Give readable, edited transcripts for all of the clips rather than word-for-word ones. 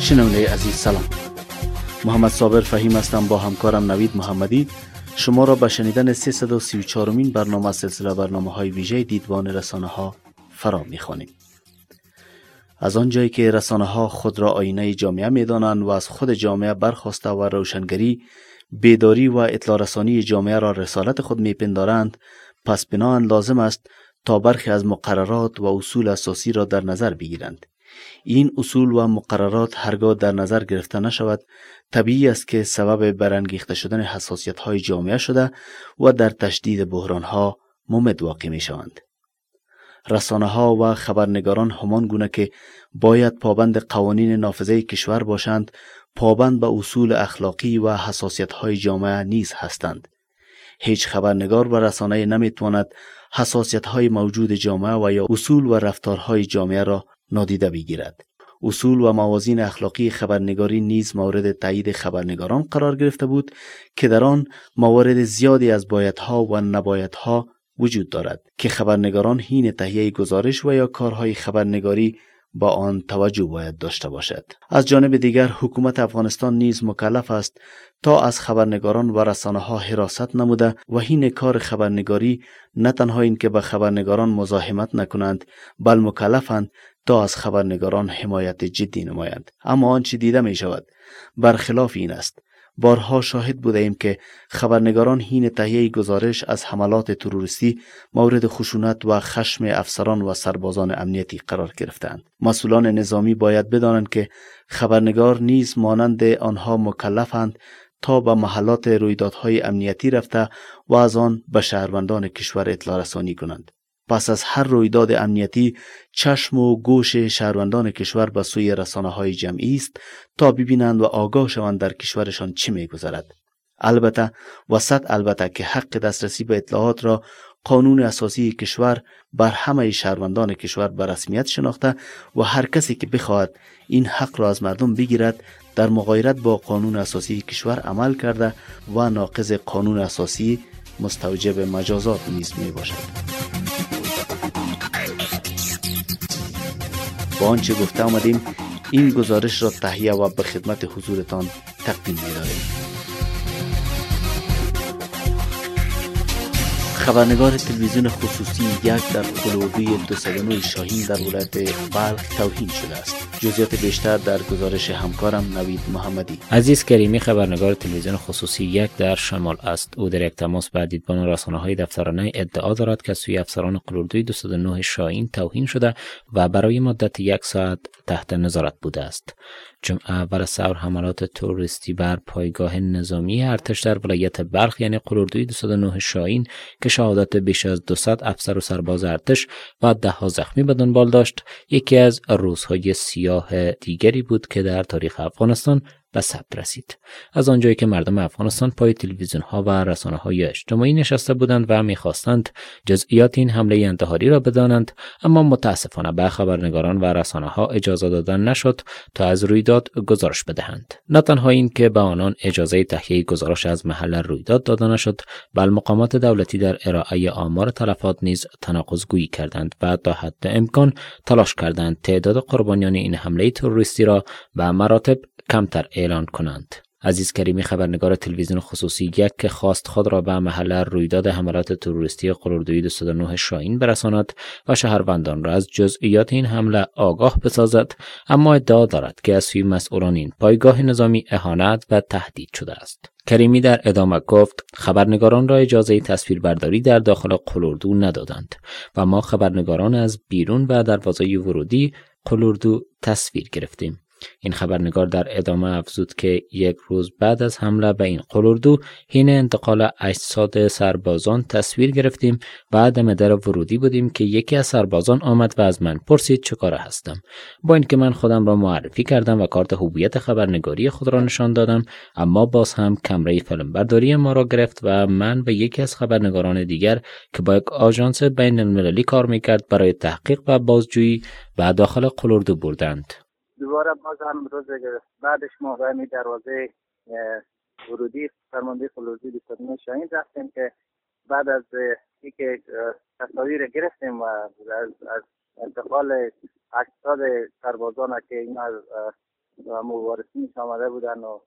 شنونده عزیز سلام. محمد صابر فهیم هستم با همکارم نوید محمدی شما را به شنیدن 334مین برنامه از سلسله برنامه‌های ویژه دیدبان رسانه‌ها فرا می‌خوانیم. از آنجایی که رسانه‌ها خود را آینه جامعه می‌دانند و از خود جامعه برخواسته و روشنگری، بیداری و اطلاع رسانی جامعه را رسالت خود می‌پندارند، پس بناهن لازم است تا برخی از مقررات و اصول اساسی را در نظر بگیرند. این اصول و مقررات هرگاه در نظر گرفته نشود، طبیعی است که سبب برانگیخته شدن حساسیت‌های جامعه شده و در تشدید بحران‌ها مومد واقع می‌شوند. رسانه‌ها و خبرنگاران همان گونه که باید پابند قوانین نافذه کشور باشند، پابند به اصول اخلاقی و حساسیت‌های جامعه نیز هستند. هیچ خبرنگار و رسانه نمی‌تواند حساسیت‌های موجود جامعه و یا اصول و رفتارهای جامعه را نادیده بگیرد. اصول و موازین اخلاقی خبرنگاری نیز مورد تایید خبرنگاران قرار گرفته بود که در آن موارد زیادی از بایدها و نبایدها وجود دارد که خبرنگاران حین تهیه گزارش و یا کارهای خبرنگاری با آن توجه باید داشته باشد. از جانب دیگر حکومت افغانستان نیز مکلف است تا از خبرنگاران و رسانه‌ها حراست نموده و حین کار خبرنگاری نه تنها این که به خبرنگاران مزاحمت نکنند، بل مکلفند تا از خبرنگاران حمایت جدی نمایند. اما آنچه دیده می شود برخلاف این است. بارها شاهد بوده ایم که خبرنگاران حین تهیه گزارش از حملات تروریستی مورد خشونت و خشم افسران و سربازان امنیتی قرار گرفتند. مسئولان نظامی باید بدانند که خبرنگار نیز مانند آنها مکلفند تا به محلات رویدادهای امنیتی رفته و از آن به شهروندان کشور اطلاع رسانی کنند. پس از هر رویداد امنیتی چشم و گوش شهروندان کشور به سوی رسانه‌های جمعی است تا ببینند و آگاه شوند در کشورشان چه می‌گذرد. البته که حق دسترسی به اطلاعات را قانون اساسی کشور بر همه شهروندان کشور به رسمیت شناخته و هر کسی که بخواهد این حق را از مردم بگیرد در مغایرت با قانون اساسی کشور عمل کرده و ناقض قانون اساسی مستوجب مجازات نیز میباشد. با آنچه گفته آمدیم این گزارش را تهیه و به خدمت حضورتان تقدیم می‌داریم. خبرنگار تلویزیون خصوصی یک در قلوبی 209 شاهین در ولایت بلخ توهین شده است. جزئیات بیشتر در گزارش همکارم نوید محمدی. عزیز کریمی خبرنگار تلویزیون خصوصی یک در شمال است. او در یک تماس با دیدبان رسانه‌های دفترانه ادعا دارد که سوی افسران قلوردوی 209 شاهین توهین شده و برای مدت 1 ساعت تحت نظارت بوده است. جمعه اول ثور حملات تروریستی بر پایگاه نظامی ارتش در ولایت بلخ یعنی قلوردوی 209 شاهین که شهادت بیش از 200 افسر و سرباز ارتش و 10 زخمی به دنبال داشت، یکی از روزهای سیاه دیگری بود که در تاریخ افغانستان به ثبت رسید. از آنجایی که مردم افغانستان پای تلویزیون ها و رسانه های اجتماعی نشسته بودند و می‌خواستند جزئیات این حمله انتحاری را بدانند، اما متاسفانه به خبرنگاران و رسانه ها اجازه دادن نشد تا از رویداد گزارش بدهند. نه تنها این که به آنان اجازه تهیه گزارش از محل رویداد داده نشد، بل مقامات دولتی در ارائه آمار تلفات نیز تناقض‌گویی کردند و تا حد امکان تلاش کردند تعداد قربانیان این حمله تروریستی را به مراتب کمتر اعلان کنند. عزیز کریمی خبرنگار تلویزیون خصوصی یک که خواست خود را به محل رویداد حملات تروریستی قلوردوی 209 شاهین برساند و شهروندان را از جزئیات این حمله آگاه بسازد، اما ادعا دارد که از سوی مسئولان این پایگاه نظامی اهانت و تهدید شده است. کریمی در ادامه گفت خبرنگاران را اجازه تصویربرداری در داخل قلوردو ندادند و ما خبرنگاران از بیرون و دروازه ورودی قلوردو تصویر گرفتیم. این خبرنگار در ادامه افزود که 1 روز بعد از حمله به این قلوردو حین انتقال اجساد سربازان تصویر گرفتیم و دم در ورودی بودیم که یکی از سربازان آمد و از من پرسید چه کاره هستم. با اینکه من خودم را معرفی کردم و کارت هویت خبرنگاری خود را نشان دادم، اما باز هم کمره فیلمبرداری ما را گرفت و من و یکی از خبرنگاران دیگر که با یک آژانس بین المللی کار میکرد برای تحقیق و بازجویی و داخل قلوردو بردند. دوباره باز هم روز بعدش ما به همین دروازه ورودی فرمانده قلوردوی 209 شاهین رفتیم که بعد از اینکه تصاویر گرفتیم و از انتقال اجساد سربازان که اینا وارثینش آمده بودن و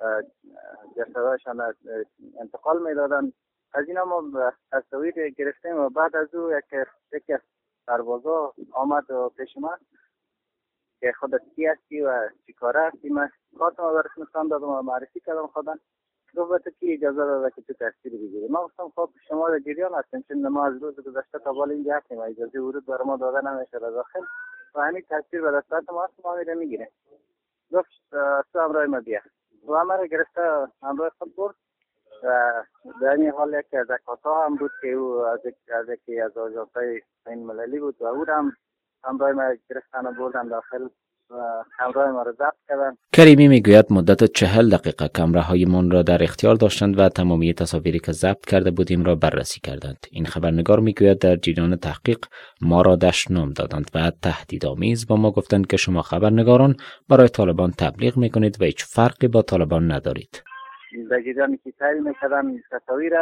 جسدهاشان انتقال میدادن. از اینا ما تصاویر گرفتیم و بعد از او یکی از سربازا آمد و پیش من که خودت کی هستی و چی کاره هستی. من کارتم برش نشان دادم و معرفی کردم خودم. گفت کی اجازه داده که تو تصویر بگیری؟ ما گفتم خب شما در جریان هستیم، چون ما از روز گذشته تا بالا اینجا هستیم و اجازه ورود برای ما داده نمیشه داخل و همین تصویر به دستات ما هست، ما میره میگیره. گفت تو همراه ما بیا و همه را گرفته همراه خود برد و در این حال یکی از اکاسا هم بود که او از یکی از آژانس‌های بین المللی بود و او هم همراه ما گرفتن و بردن داخل و همراه ما را ضبط کردن. کریمی میگوید مدت 40 دقیقه کامراهایمان را در اختیار داشتند و تمامی تصاویری که ضبط کرده بودیم را بررسی کردند. این خبرنگار میگوید در جریان تحقیق ما را دشنام دادند و تهدیدآمیز با ما گفتند که شما خبرنگاران برای طالبان تبلیغ میکنید و هیچ فرقی با طالبان ندارید. در جریان که سعی میکردن تصاویر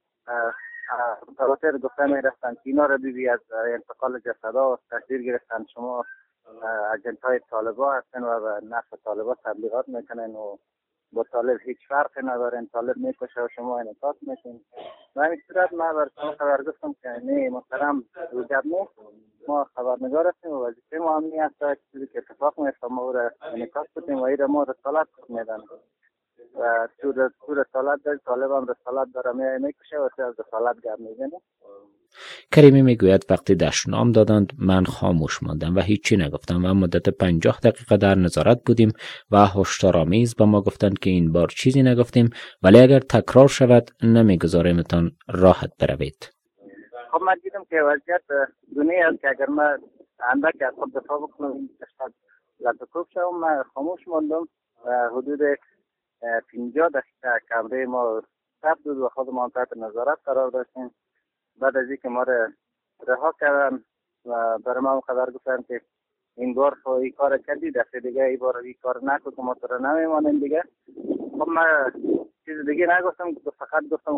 متواتر گفته میرفتن که اینا را ببینید از انتقال جسدها و تصویر گرفتن شما اجنت های طالبان هستن و به نفع طالبان تبلیغات میکنن و با طالب هیچ فرقی ندارن، طالب میکشه و شما انعکاس میکنین. و همین صورت من بر شما خبر گفتم که نه محترم روجب نیست، ما خبرنگار هستیم و وظیفه ما همین است که چیزی که اتفاق میفته ما را انعکاس کنیم و این ما رسالت میدن و تو رسالت داره، طالب هم رسالت داره میکشه و از رسالت گرم میزنه. کریمی میگوید وقتی دشنام دادند من خاموش ماندم و هیچی نگفتم و مدت 50 دقیقه در نظارت بودیم و هشدارآمیز با ما گفتند که این بار چیزی نگفتیم ولی اگر تکرار شود نمیگذاریمتان راحت بروید. خب من دیدم که وضعیت دنیا است که اگر من اندک از خود دفاع بکنم این تشکیل لطفوب شدم. من خاموش ماندم و حدود 50 دقیقه کامره ما ثبت بود و خودمان تحت نظارت قرار داشتیم. بعد از اینکه ما را رها کردن و برای ما خبر گفتن که این بار تو این کار کردی، دفعه دیگه این بار این کار نکن که ما تو را نمیمانیم دیگه. خب من چیز دیگه نگفتم، فقط گفتم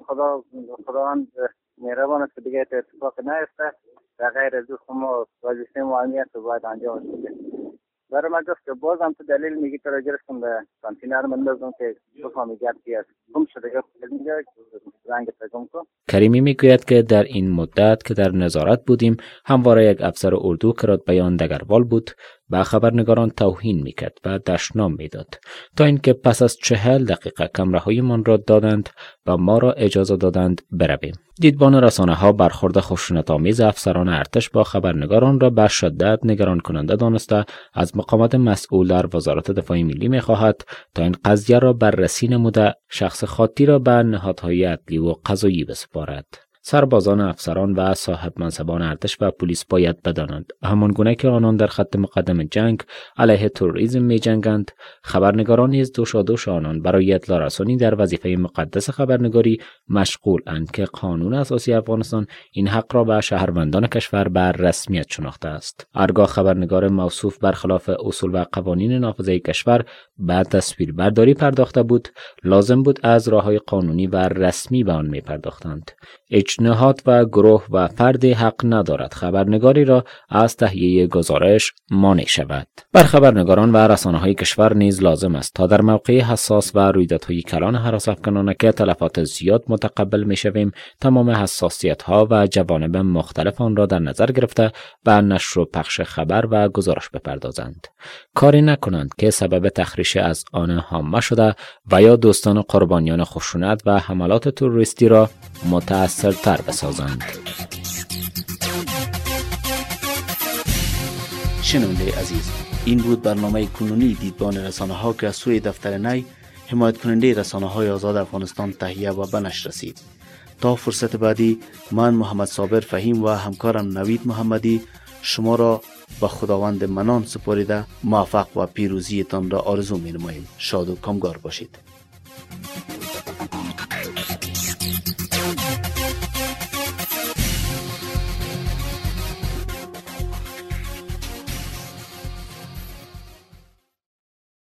خداوند مهربان است که دیگه اتفاق نیفته و غیر از او ما وظیفه ما امنیت رو باید انجام بدیم. برای من گفت که بازم تو دلیل میگی تو را گرفتم به کانتینر مندازم که بفهمی گپ چی است. گم شده گفت اینجا رنگ تگم کن. کریمی میگوید که در این مدت که در نظارت بودیم همواره یک افسر اردو که رتبه آن دگروال بود به خبرنگاران توهین میکرد و دشنام میداد تا اینکه پس از 40 دقیقه کامراهایمان را دادند و ما را اجازه دادند برویم. دیدبان رسانه‌ها برخورد خشونت‌آمیز افسران ارتش با خبرنگاران را به شدت نگران کننده دانسته از مقامات مسئول در وزارت دفاع ملی می‌خواهد تا این قضیه را بررسی نموده شخص خاطی را به نهادهای عدلی و قضایی بسپارد. سربازان، افسران و صاحب منصبان ارتش و پلیس باید بدانند همانگونه که آنان در خط مقدم جنگ علیه تروریسم می جنگند، خبرنگاران نیز دوشادوش آنان برای اطلاع رسانی در وظیفه مقدس خبرنگاری مشغول اند که قانون اساسی افغانستان این حق را به شهروندان کشور بر رسمیت شناخته است. هرگاه خبرنگار موصوف برخلاف اصول و قوانین نافذه کشور به تصویربرداری پرداخته بود، لازم بود از راههای قانونی و رسمی به آن می پرداختند. نهاد و گروه و فردی حق ندارد خبرنگاری را از تهیه گزارش مانع شود. بر خبرنگاران و رسانه‌های کشور نیز لازم است تا در موقع حساس و رویدادهای کلان هراس افکنانه که تلفات زیاد متقبل می‌شویم تمام حساسیت‌ها و جوانب مختلف آن را در نظر گرفته به نشر و پخش خبر و گزارش بپردازند. کاری نکنند که سبب تخریش از آن هامه شده و یا دوستان قربانیان خشونت و حملات تروریستی را متأثرتر بسازند. شنونده عزیز، این بود برنامه کنونی دیدبان رسانه‌ها که از سوی دفتر نی حمایت کننده رسانه‌های آزاد افغانستان تهیه و به نشر رسید. تا فرصت بعدی من محمد صابر فهیم و همکارم نوید محمدی شما را به خداوند منان سپاریده موفق و پیروزیتان را آرزو می‌نماییم. شاد و کامگار باشید.